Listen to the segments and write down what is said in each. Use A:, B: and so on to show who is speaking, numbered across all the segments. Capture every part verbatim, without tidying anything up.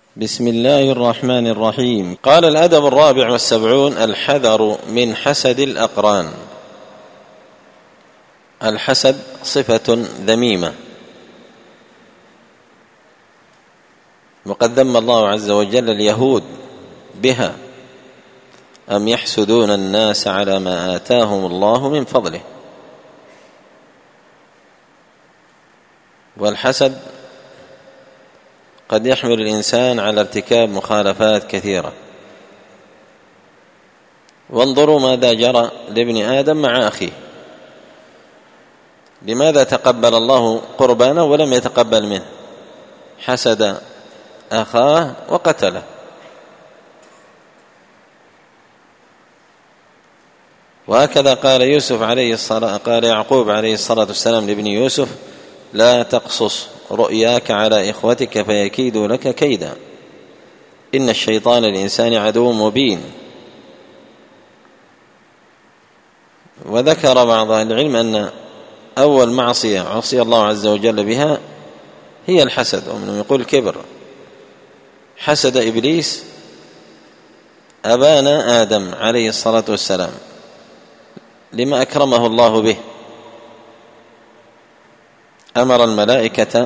A: بسم الله الرحمن الرحيم. قال: الأدب الرابع والسبعون: الحذر من حسد الأقران. الحسد صفة ذميمة، وقد ذم الله عز وجل اليهود بها: أم يحسدون الناس على ما آتاهم الله من فضله. والحسد قد يحمل الإنسان على ارتكاب مخالفات كثيرة. وانظروا ماذا جرى لابن آدم مع أخيه. لماذا تقبل الله قربانه ولم يتقبل منه؟ حسد أخاه وقتله. وهكذا قال يوسف عليه الصلاة قال يعقوب عليه الصلاة والسلام لابن يوسف: لا تقصص رؤياك على إخوتك فيكيدوا لك كيدا، إن الشيطان الإنسان عدو مبين. وذكر بعض أهل العلم أن أول معصية عصي الله عز وجل بها هي الحسد، ومنهم يقول الكبر. حسد إبليس أبانا آدم عليه الصلاة والسلام لما أكرمه الله به. أمر الملائكة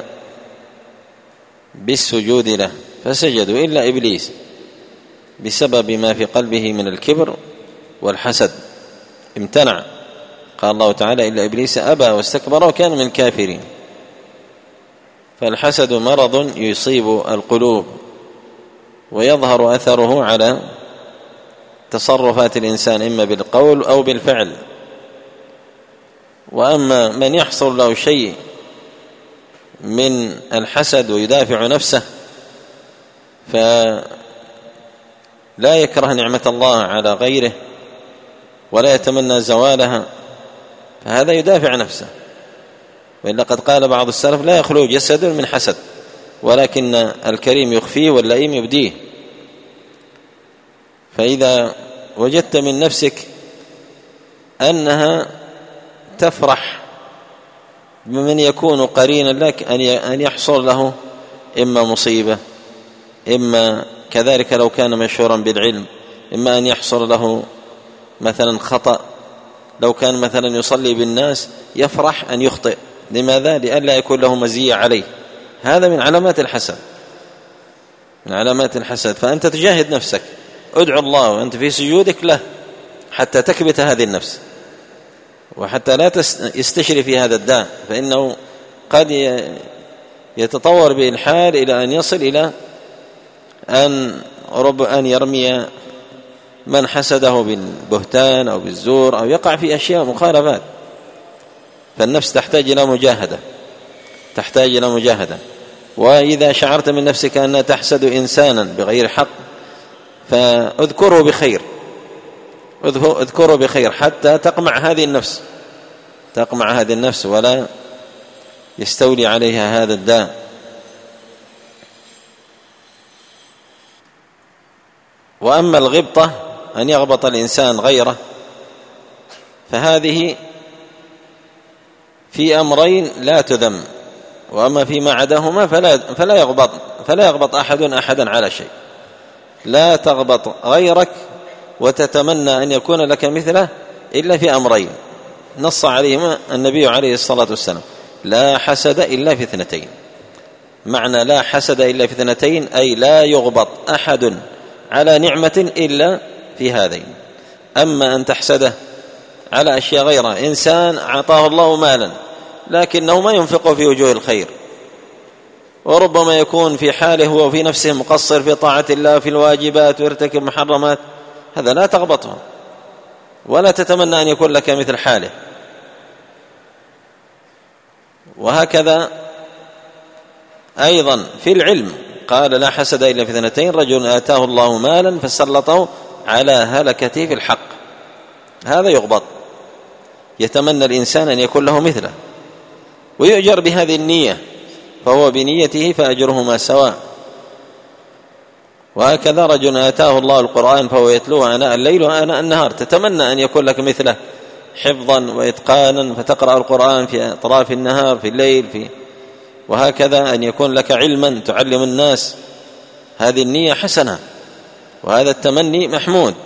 A: بالسجود له فسجدوا إلا إبليس بسبب ما في قلبه من الكبر والحسد، امتنع. قال الله تعالى: إلا إبليس أبى واستكبر وكان من الكافرين. فالحسد مرض يصيب القلوب ويظهر أثره على تصرفات الإنسان إما بالقول أو بالفعل. وأما من يحصل له شيء من الحسد ويدافع نفسه فلا يكره نعمة الله على غيره ولا يتمنى زوالها، فهذا يدافع نفسه. وإلا قد قال بعض السلف: لا يخلو جسد من حسد، ولكن الكريم يخفيه واللئيم يبديه. فإذا وجدت من نفسك أنها تفرح بمن يكون قرينا لك أن يحصل له إما مصيبة، إما كذلك لو كان مشهورا بالعلم، إما أن يحصل له مثلا خطأ، لو كان مثلا يصلي بالناس يفرح أن يخطئ. لماذا؟ لئلا يكون له مزية عليه. هذا من علامات الحسد، من علامات الحسد. فأنت تجاهد نفسك، ادعو الله وأنت في سجودك له حتى تكبت هذه النفس، وحتى لا يستشري في هذا الداء، فإنه قد يتطور به الحال إلى أن يصل إلى أن رب أن يرمي من حسده بالبهتان أو بالزور أو يقع في أشياء مخالفات. فالنفس تحتاج إلى مجاهدة، تحتاج إلى مجاهدة. وإذا شعرت من نفسك أنها تحسد إنسانا بغير حق فاذكره بخير، اذكره بخير حتى تقمع هذه النفس، تقمع هذه النفس ولا يستولي عليها هذا الداء. وأما الغبطة، أن يغبط الإنسان غيره، فهذه في أمرين لا تذم، وأما فيما عداهما فلا فلا يغبط فلا يغبط أحد أحدا على شيء. لا تغبط غيرك وتتمنى أن يكون لك مثله إلا في أمرين نص عليهما النبي عليه الصلاة والسلام: لا حسد إلا في اثنتين. معنى لا حسد إلا في اثنتين أي لا يغبط أحد على نعمة إلا في هذين. أما أن تحسده على أشياء غيره، إنسان أعطاه الله مالا لكنه ما ينفقه في وجوه الخير، وربما يكون في حاله هو في نفسه مقصر في طاعة الله في الواجبات ويرتكب محرمات، هذا لا تغبطه ولا تتمنى أن يكون لك مثل حاله. وهكذا أيضا في العلم قال: لا حسد إلا في اثنتين، رجل آتاه الله مالا فسلطه على هلكته في الحق. هذا يغبط، يتمنى الإنسان أن يكون له مثله ويؤجر بهذه النية، فهو بنيته فأجرهما سواء. وهكذا رجل آتاه الله القرآن فهو يتلوه آناء الليل وآناء النهار، تتمنى أن يكون لك مثله حفظا وإتقانا، فتقرأ القرآن في أطراف النهار في الليل في وهكذا أن يكون لك علما تعلم الناس هذه النية حسنة وهذا التمني محمود،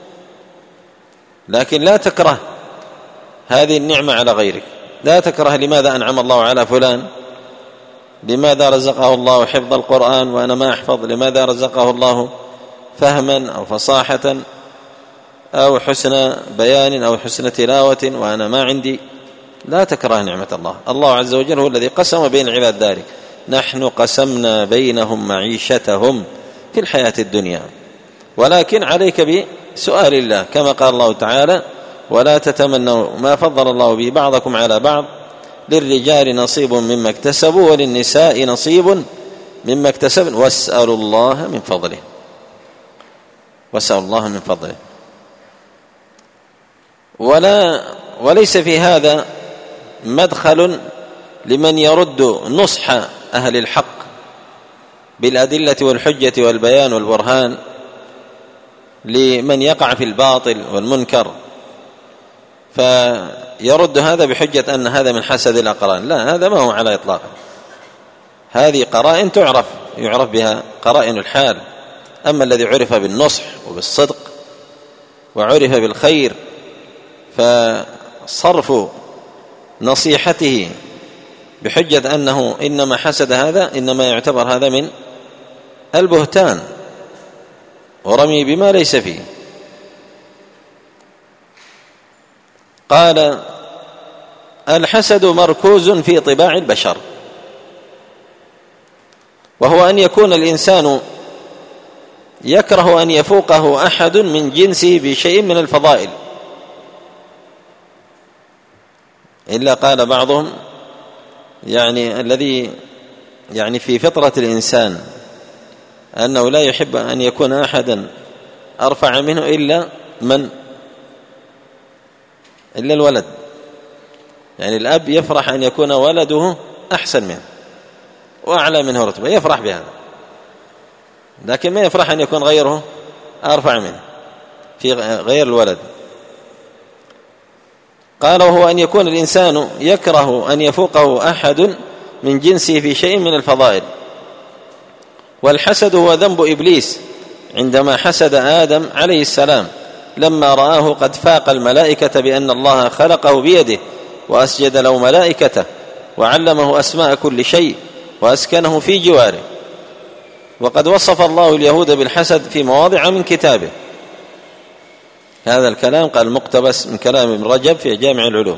A: لكن لا تكره هذه النعمة على غيرك. لا تكره لماذا أنعم الله على فلان، لماذا رزقه الله حفظ القرآن وأنا ما أحفظ، لماذا رزقه الله فهما أو فصاحة أو حسن بيان أو حسن تلاوة وأنا ما عندي. لا تكره نعمة الله. الله عز وجل هو الذي قسم بين العباد ذلك: نحن قسمنا بينهم معيشتهم في الحياة الدنيا. ولكن عليك بسؤال الله كما قال الله تعالى: ولا تتمنوا ما فضل الله به بعضكم على بعض للرجال نصيب مما اكتسبوا وللنساء نصيب مما اكتسبن واسألوا الله من فضله. واسألوا الله من فضله. ولا وليس في هذا مدخل لمن يرد نصح أهل الحق بالأدلة والحجة والبيان والبرهان لمن يقع في الباطل والمنكر، فيرد هذا بحجة أن هذا من حسد الأقران. لا، هذا ما هو على إطلاقه. هذه قرائن تعرف يعرف بها قرائن الحال. أما الذي عرف بالنصح وبالصدق وعرف بالخير فصرف نصيحته بحجة أنه إنما حسد هذا إنما يعتبر هذا من البهتان ورمي بما ليس فيه. قال: الحسد مركوز في طباع البشر، وهو أن يكون الإنسان يكره أن يفوقه أحد من جنسه بشيء من الفضائل. إلا قال بعضهم يعني الذي يعني في فطرة الإنسان أنه لا يحب أن يكون أحدا أرفع منه إلا من إلا الولد. يعني الأب يفرح أن يكون ولده أحسن منه وأعلى منه رتبة، يفرح بهذا، لكن ما يفرح أن يكون غيره أرفع منه في غير الولد. قال: وهو أن يكون الإنسان يكره أن يفوقه أحد من جنسه في شيء من الفضائل. والحسد هو ذنب إبليس عندما حسد آدم عليه السلام لما رآه قد فاق الملائكة بأن الله خلقه بيده وأسجد له ملائكته وعلمه أسماء كل شيء وأسكنه في جواره. وقد وصف الله اليهود بالحسد في مواضع من كتابه. هذا الكلام قال مقتبس من كلام ابن رجب في جامع العلوم.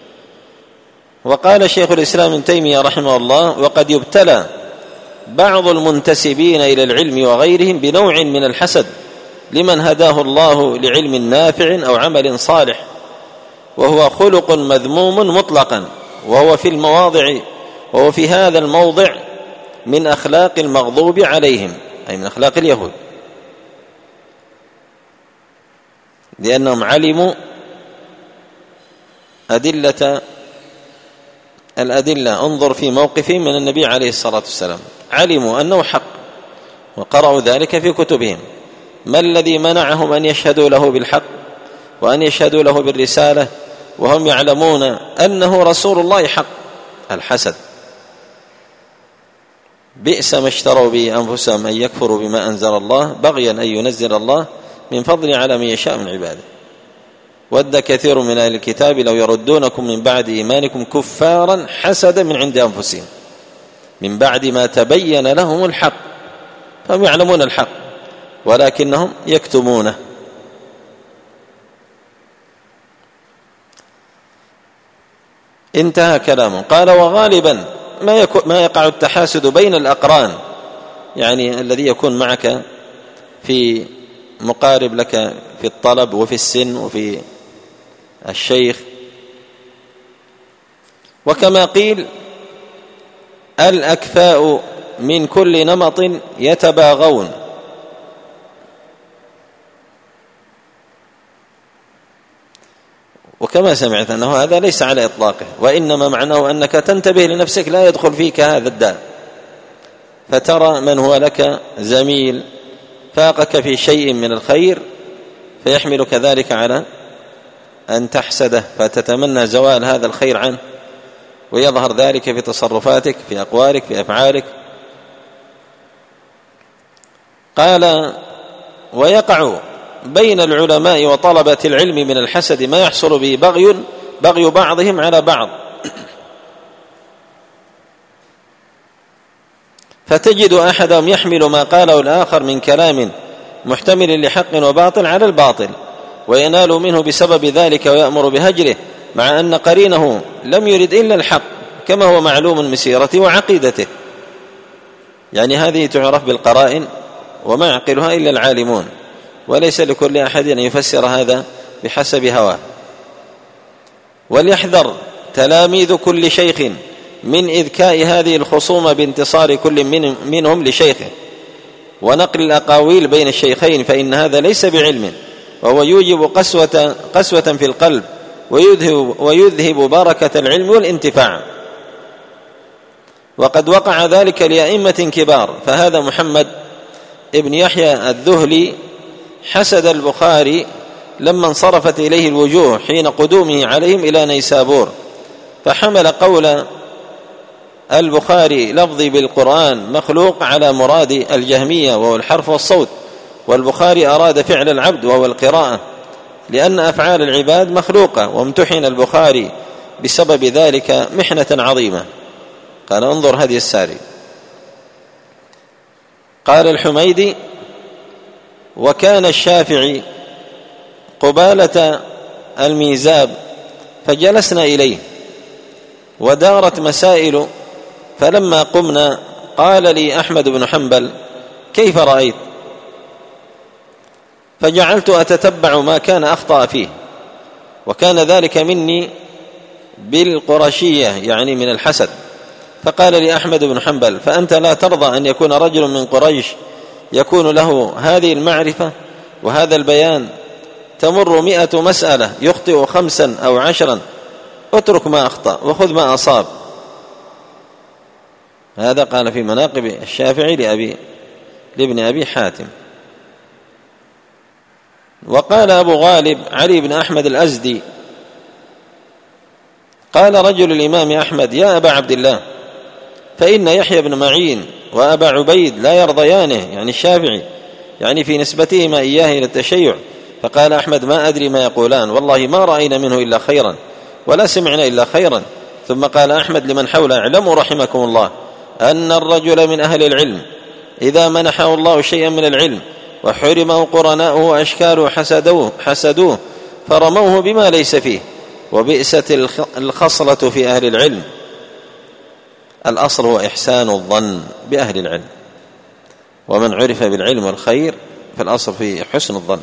A: وقال شيخ الإسلام ابن تيمية رحمه الله: وقد يبتلى بعض المنتسبين إلى العلم وغيرهم بنوع من الحسد لمن هداه الله لعلم نافع أو عمل صالح، وهو خلق مذموم مطلقا، وهو في المواضع وهو في هذا الموضع من أخلاق المغضوب عليهم، أي من أخلاق اليهود، لأنهم علموا أدلة الأدلة. انظر في موقفهم من النبي عليه الصلاة والسلام، علموا أنه حق وقرأوا ذلك في كتبهم. ما الذي منعهم أن يشهدوا له بالحق وأن يشهدوا له بالرسالة وهم يعلمون أنه رسول الله حق؟ الحسد. بئس ما اشتروا به أنفسهم أن يكفروا بما أنزل الله بغيا أن ينزل الله من فضل على من يشاء من عباده. ود كثير من أهل الكتاب لو يردونكم من بعد إيمانكم كفارا حسدا من عند أنفسهم من بعد ما تبين لهم الحق، فهم يعلمون الحق ولكنهم يكتمونه. انتهى كلامه. قال: وغالبا ما, ما يقع التحاسد بين الأقران، يعني الذي يكون معك في مقارب لك في الطلب وفي السن وفي الشيخ. وكما قيل: الأكفاء من كل نمط يتباغون. وكما سمعت أنه هذا ليس على إطلاقه، وإنما معناه أنك تنتبه لنفسك لا يدخل فيك هذا الداء، فترى من هو لك زميل فاقك في شيء من الخير فيحملك ذلك على أن تحسده فتتمنى زوال هذا الخير عنه، ويظهر ذلك في تصرفاتك في أقوالك في أفعالك. قال: ويقع بين العلماء وطلبة العلم من الحسد ما يحصل به بغي بغي بعضهم على بعض، فتجد أحدهم يحمل ما قاله الآخر من كلام محتمل لحق وباطل على الباطل وينال منه بسبب ذلك ويأمر بهجره، مع أن قرينه لم يرد إلا الحق كما هو معلوم من سيرته وعقيدته. يعني هذه تعرف بالقرائن وما يعقلها إلا العالمون، وليس لكل أحد أن يفسر هذا بحسب هواه. وليحذر تلاميذ كل شيخ من إذكاء هذه الخصومة بانتصار كل من منهم لشيخه ونقل الأقاويل بين الشيخين، فإن هذا ليس بعلم، وهو يوجب قسوة, قسوة في القلب ويذهب, ويذهب بركة العلم والانتفاع. وقد وقع ذلك لأئمة كبار، فهذا محمد ابن يحيى الذهلي حسد البخاري لما انصرفت إليه الوجوه حين قدومه عليهم إلى نيسابور، فحمل قول البخاري لفظي بالقرآن مخلوق على مراد الجهمية وهو الحرف والصوت، والبخاري أراد فعل العبد وهو القراءة، لأن أفعال العباد مخلوقة، وامتحن البخاري بسبب ذلك محنة عظيمة. قال: انظر هدي الساري. قال الحميدي: وكان الشافعي قبالة الميزاب فجلسنا إليه ودارت مسائل، فلما قمنا قال لي أحمد بن حنبل: كيف رأيت؟ فجعلت أتتبع ما كان أخطأ فيه، وكان ذلك مني بالقرشية يعني من الحسد. فقال لي أحمد بن حنبل: فأنت لا ترضى أن يكون رجل من قريش يكون له هذه المعرفة وهذا البيان؟ تمر مئة مسألة يخطئ خمسا أو عشرا، اترك ما أخطأ وخذ ما أصاب. هذا قال في مناقب الشافعي لأبي لابن أبي حاتم. وقال أبو غالب علي بن أحمد الأزدي: قال رجل الإمام أحمد: يا أبا عبد الله، فإن يحيى بن معين وأبا عبيد لا يرضيانه، يعني الشافعي، يعني في نسبتهما إياه إلى التشيع. فقال أحمد: ما أدري ما يقولان، والله ما رأينا منه إلا خيرا ولا سمعنا إلا خيرا. ثم قال أحمد لمن حوله: اعلموا رحمكم الله أن الرجل من أهل العلم إذا منحه الله شيئا من العلم وحرمه قرناؤه وأشكاله حسدوه, حسدوه فرموه بما ليس فيه، وبئست الخصلة في أهل العلم. الأصل هو إحسان الظن بأهل العلم، ومن عرف بالعلم والخير فالأصل في حسن الظن.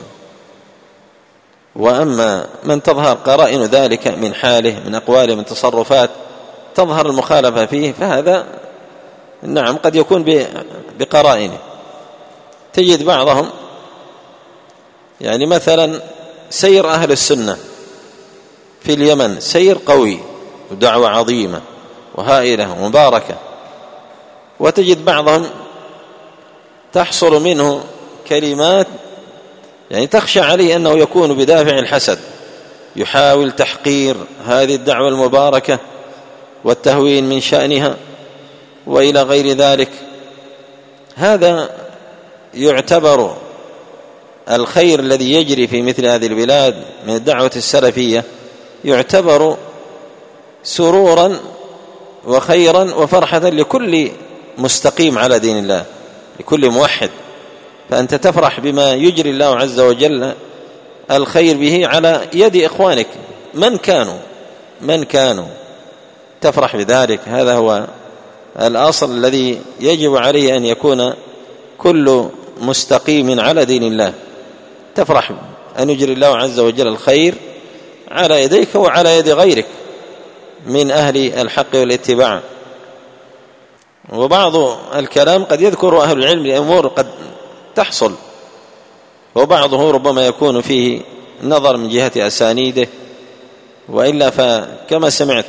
A: وأما من تظهر قرائن ذلك من حاله من أقواله من تصرفات تظهر المخالفة فيه، فهذا نعم قد يكون بقرائنه. تجد بعضهم يعني مثلا سير أهل السنة في اليمن سير قوي ودعوة عظيمة وهائلة ومباركة، وتجد بعضهم تحصل منه كلمات يعني تخشى عليه أنه يكون بدافع الحسد، يحاول تحقير هذه الدعوة المباركة والتهوين من شأنها وإلى غير ذلك. هذا يعتبر الخير الذي يجري في مثل هذه البلاد من الدعوة السلفية يعتبر سرورا وخيرا وفرحة لكل مستقيم على دين الله، لكل موحد. فأنت تفرح بما يجري الله عز وجل الخير به على يد إخوانك من كانوا من كانوا تفرح بذلك. هذا هو الأصل الذي يجب عليه أن يكون كل مستقيم على دين الله، تفرح أن يجري الله عز وجل الخير على يديك وعلى يد غيرك من أهل الحق والاتباع. وبعض الكلام قد يذكر أهل العلم لأمور قد تحصل، وبعضه ربما يكون فيه نظر من جهة أسانيده، وإلا فكما سمعت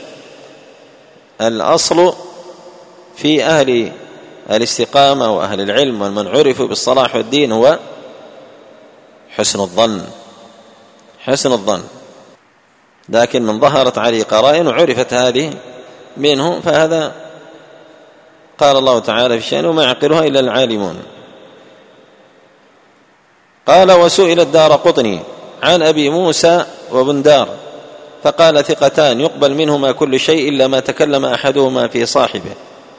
A: الأصل في أهل الاستقامة وأهل العلم ومن عرفوا بالصلاح والدين هو حسن الظن حسن الظن لكن من ظهرت عليه قرائن وعرفت هذه منه فهذا قال الله تعالى في الشأن وما يعقلها إلا العالمون. قال: وسئل الدارقطني عن أبي موسى وبندار فقال: ثقتان يقبل منهما كل شيء إلا ما تكلم أحدهما في صاحبه.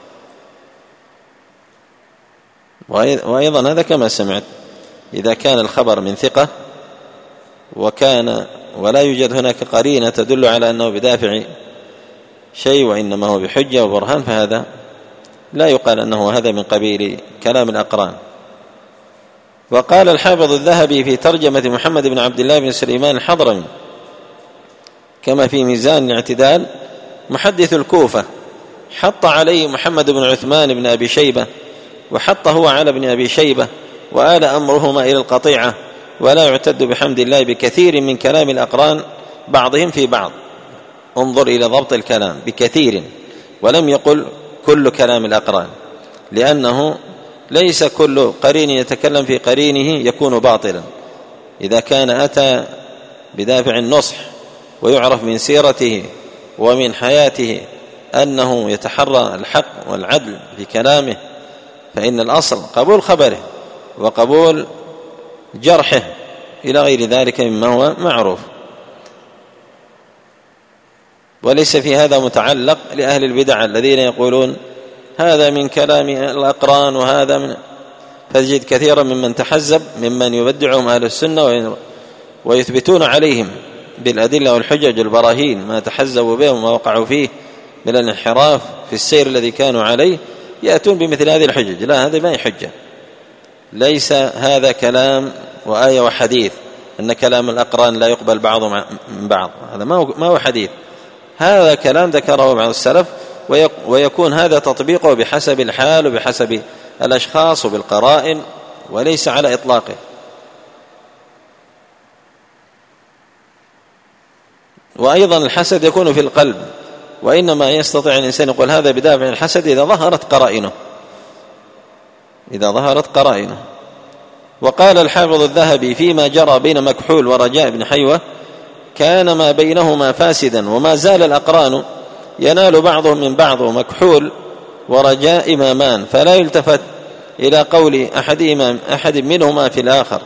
A: وأيضا هذا كما سمعت، إذا كان الخبر من ثقة وكان ولا يوجد هناك قرينة تدل على أنه بدافع شيء وإنما هو بحجة وبرهان، فهذا لا يقال أنه هذا من قبيل كلام الأقران. وقال الحافظ الذهبي في ترجمة محمد بن عبد الله بن سليمان الحضرمي كما في ميزان الاعتدال: محدث الكوفة حط عليه محمد بن عثمان بن أبي شيبة، وحط هو على ابن أبي شيبة، وآل أمرهما إلى القطيعة، ولا يعتد بحمد الله بكثير من كلام الأقران بعضهم في بعض. انظر إلى ضبط الكلام، بكثير، ولم يقل كل كلام الأقران، لأنه ليس كل قرين يتكلم في قرينه يكون باطلا. إذا كان أتى بدافع النصح ويعرف من سيرته ومن حياته أنه يتحرى الحق والعدل في كلامه، فإن الأصل قبول خبره وقبول جرحه إلى غير ذلك مما هو معروف. وليس في هذا متعلق لأهل البدع الذين يقولون هذا من كلام الأقران وهذا من، فتجد كثيرا ممن تحزب ممن يبدعهم أهل السنة ويثبتون عليهم بالأدلة والحجج والبراهين ما تحزبوا به وما وقعوا فيه من الانحراف في السير الذي كانوا عليه، يأتون بمثل هذه الحجج. لا، هذا ما هي حجة، ليس هذا كلام وآية وحديث أن كلام الأقران لا يقبل بعضه من بعض، هذا ما هو حديث، هذا كلام ذكره بعض السلف، ويكون هذا تطبيقه بحسب الحال وبحسب الأشخاص وبالقرائن، وليس على إطلاقه. وأيضا الحسد يكون في القلب، وإنما يستطيع الإنسان يقول هذا بدافع الحسد إذا ظهرت قرائنه إذا ظهرت قرائنه وقال الحافظ الذهبي فيما جرى بين مكحول ورجاء بن حيوة: كان ما بينهما فاسدا، وما زال الأقران ينال بعضهم من بعض، ومكحول ورجاء إمامان، فلا يلتفت إلى قول أحد, إمام أحد منهما في الآخر.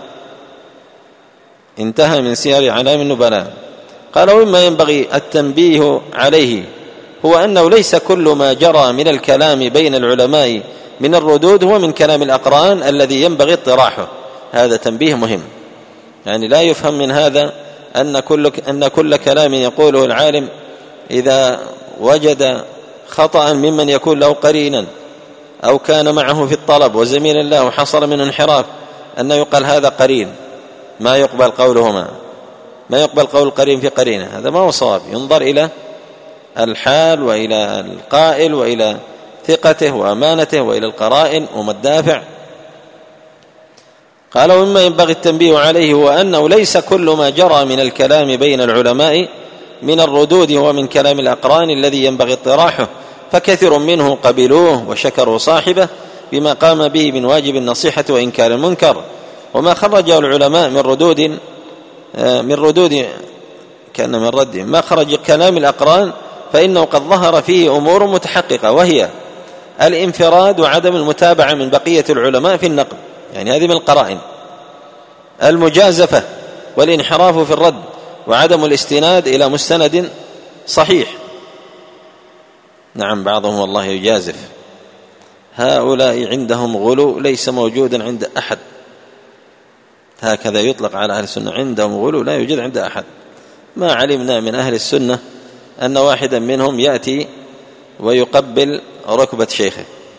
A: انتهى من سير علام النبلاء. قال: ومما ينبغي التنبيه عليه هو أنه ليس كل ما جرى من الكلام بين العلماء من الردود هو من كلام الأقران الذي ينبغي اطراحه. هذا تنبيه مهم، يعني لا يفهم من هذا أن كل, أن كل كلام يقوله العالم إذا وجد خطأ ممن يكون له قرينا أو كان معه في الطلب وزميلا له وحصل من انحراف أن يقال هذا قرين، ما يقبل قولهما ما يقبل قول القرين في قرينه، هذا ما هو صواب. ينظر إلى الحال وإلى القائل وإلى ثقته وأمانته وإلى القرائن وما الدافع. قال: ومما ينبغي التنبيه عليه هو أنه ليس كل ما جرى من الكلام بين العلماء من الردود هو من كلام الأقران الذي ينبغي اطراحه، فكثر منه قبلوه وشكروا صاحبه بما قام به من واجب النصيحة وإنكار المنكر. وما خرجه العلماء من ردود من ردود كان من رد ما خرج كلام الأقران فإنه قد ظهر فيه أمور متحققة، وهي الانفراد وعدم المتابعة من بقية العلماء في النقل، يعني هذه من القرائن، المجازفة والانحراف في الرد، وعدم الاستناد إلى مستند صحيح. نعم، بعضهم والله يجازف، هؤلاء عندهم غلو ليس موجودا عند أحد، هكذا يطلق على أهل السنة، عندهم غلو لا يوجد عند أحد. ما علمنا من أهل السنة أن واحدا منهم يأتي ويقبل ركبة شيخه،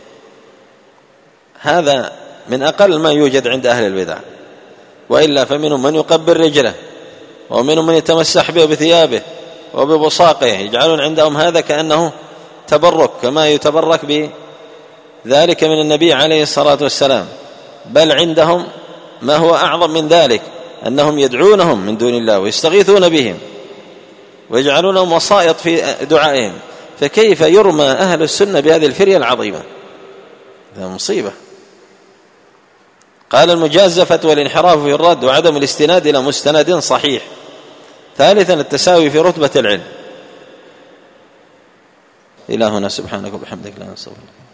A: هذا من أقل ما يوجد عند أهل البدع، وإلا فمنهم من يقبل رجله، ومنهم من يتمسح به بثيابه وببصاقه، يجعلون عندهم هذا كأنه تبرك، كما يتبرك بذلك من النبي عليه الصلاة والسلام. بل عندهم ما هو أعظم من ذلك، أنهم يدعونهم من دون الله ويستغيثون بهم ويجعلونهم وسائط في دعائهم. فكيف يرمى أهل السنة بهذه الفرية العظيمة؟ هذا مصيبة. قال: المجازفة والانحراف في الرد وعدم الاستناد إلى مستند صحيح. ثالثا التساوي في رتبة العلم. إلهنا سبحانك وبحمدك لا نستغفرك.